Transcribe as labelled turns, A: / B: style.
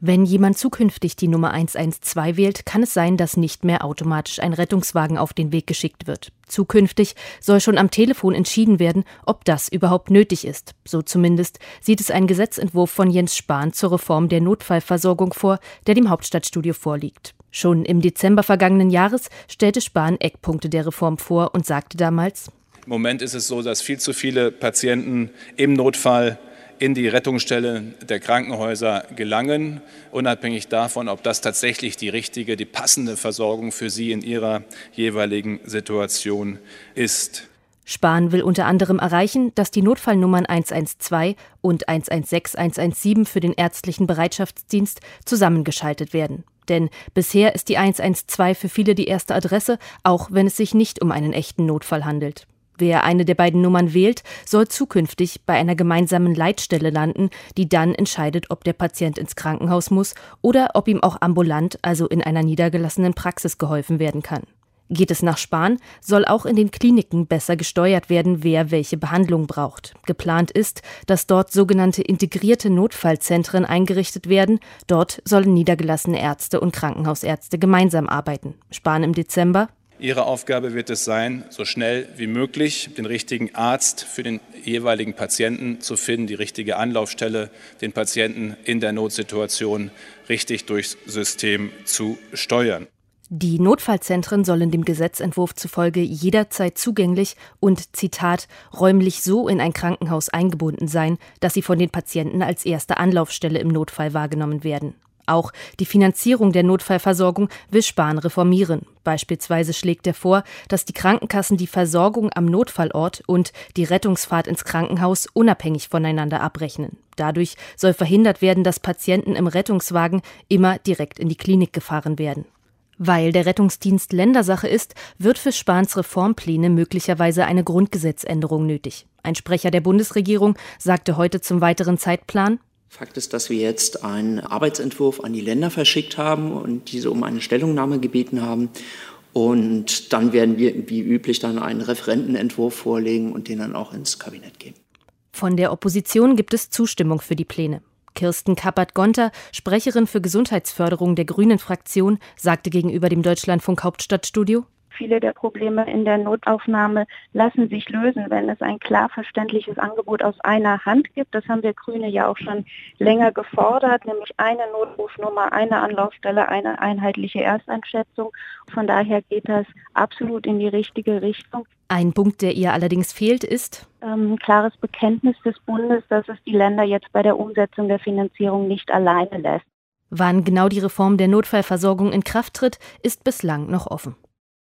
A: Wenn jemand zukünftig die Nummer 112 wählt, kann es sein, dass nicht mehr automatisch ein Rettungswagen auf den Weg geschickt wird. Zukünftig soll schon am Telefon entschieden werden, ob das überhaupt nötig ist. So zumindest sieht es ein Gesetzentwurf von Jens Spahn zur Reform der Notfallversorgung vor, der dem Hauptstadtstudio vorliegt. Schon im Dezember vergangenen Jahres stellte Spahn Eckpunkte der Reform vor und sagte damals:
B: Im Moment ist es so, dass viel zu viele Patienten im Notfall in die Rettungsstelle der Krankenhäuser gelangen, unabhängig davon, ob das tatsächlich die passende Versorgung für sie in ihrer jeweiligen Situation ist.
A: Spahn will unter anderem erreichen, dass die Notfallnummern 112 und 116, 117 für den ärztlichen Bereitschaftsdienst zusammengeschaltet werden. Denn bisher ist die 112 für viele die erste Adresse, auch wenn es sich nicht um einen echten Notfall handelt. Wer eine der beiden Nummern wählt, soll zukünftig bei einer gemeinsamen Leitstelle landen, die dann entscheidet, ob der Patient ins Krankenhaus muss oder ob ihm auch ambulant, also in einer niedergelassenen Praxis, geholfen werden kann. Geht es nach Spahn, soll auch in den Kliniken besser gesteuert werden, wer welche Behandlung braucht. Geplant ist, dass dort sogenannte integrierte Notfallzentren eingerichtet werden. Dort sollen niedergelassene Ärzte und Krankenhausärzte gemeinsam arbeiten. Spahn im Dezember:
B: Ihre Aufgabe wird es sein, so schnell wie möglich den richtigen Arzt für den jeweiligen Patienten zu finden, die richtige Anlaufstelle, den Patienten in der Notsituation richtig durchs System zu steuern.
A: Die Notfallzentren sollen dem Gesetzentwurf zufolge jederzeit zugänglich und, Zitat, räumlich so in ein Krankenhaus eingebunden sein, dass sie von den Patienten als erste Anlaufstelle im Notfall wahrgenommen werden. Auch die Finanzierung der Notfallversorgung will Spahn reformieren. Beispielsweise schlägt er vor, dass die Krankenkassen die Versorgung am Notfallort und die Rettungsfahrt ins Krankenhaus unabhängig voneinander abrechnen. Dadurch soll verhindert werden, dass Patienten im Rettungswagen immer direkt in die Klinik gefahren werden. Weil der Rettungsdienst Ländersache ist, wird für Spahns Reformpläne möglicherweise eine Grundgesetzänderung nötig. Ein Sprecher der Bundesregierung sagte heute zum weiteren Zeitplan:
C: Fakt ist, dass wir jetzt einen Arbeitsentwurf an die Länder verschickt haben und diese um eine Stellungnahme gebeten haben. Und dann werden wir wie üblich dann einen Referentenentwurf vorlegen und den dann auch ins Kabinett geben.
A: Von der Opposition gibt es Zustimmung für die Pläne. Kirsten Kappert-Gonter, Sprecherin für Gesundheitsförderung der Grünen-Fraktion, sagte gegenüber dem Deutschlandfunk Hauptstadtstudio:
D: Viele der Probleme in der Notaufnahme lassen sich lösen, wenn es ein klar verständliches Angebot aus einer Hand gibt. Das haben wir Grüne ja auch schon länger gefordert, nämlich eine Notrufnummer, eine Anlaufstelle, eine einheitliche Ersteinschätzung. Von daher geht das absolut in die richtige Richtung.
A: Ein Punkt, der ihr allerdings fehlt, ist
D: ein klares Bekenntnis des Bundes, dass es die Länder jetzt bei der Umsetzung der Finanzierung nicht alleine lässt.
A: Wann genau die Reform der Notfallversorgung in Kraft tritt, ist bislang noch offen.